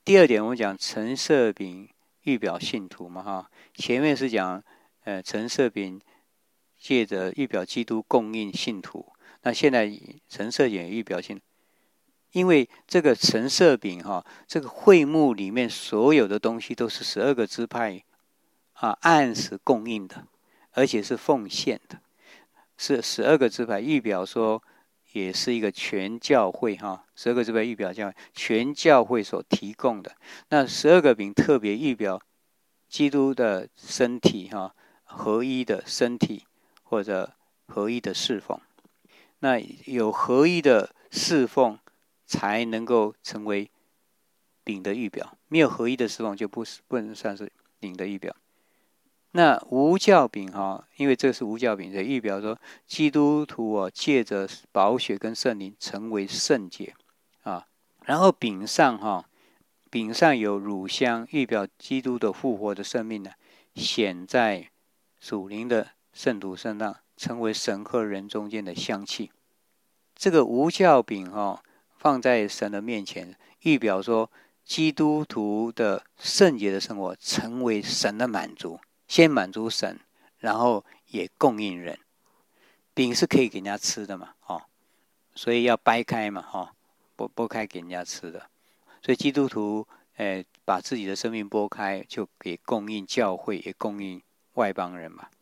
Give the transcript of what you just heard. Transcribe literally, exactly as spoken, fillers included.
第二点，我们讲陈设饼预表信徒嘛，哈，前面是讲呃陈设饼借着预表基督供应信徒，那现在陈设饼预表信徒。因为这个陈设饼哈，这个会幕里面所有的东西都是十二个支派啊按时供应的，而且是奉献的，是十二个支派预表说也是一个全教会哈，十二个支派预表教会全教会所提供的。那十二个饼特别预表基督的身体哈，合一的身体或者合一的侍奉。那有合一的侍奉，才能够成为饼的预表，没有合一的侍奉就不不能算是饼的预表。那无酵饼哈，因为这是无酵饼，所以预表说基督徒哦，借着宝血跟圣灵成为圣洁啊。然后饼上哈，饼上有乳香，预表基督的复活的生命呢，显在属灵的圣徒身上，成为神和人中间的香气。这个无酵饼哈，放在神的面前，预表说基督徒的圣洁的生活成为神的满足，先满足神，然后也供应人。饼是可以给人家吃的嘛，哦，所以要掰开嘛，哦，剥剥开给人家吃的。所以基督徒，呃，把自己的生命剥开，就给供应教会，也供应外邦人嘛。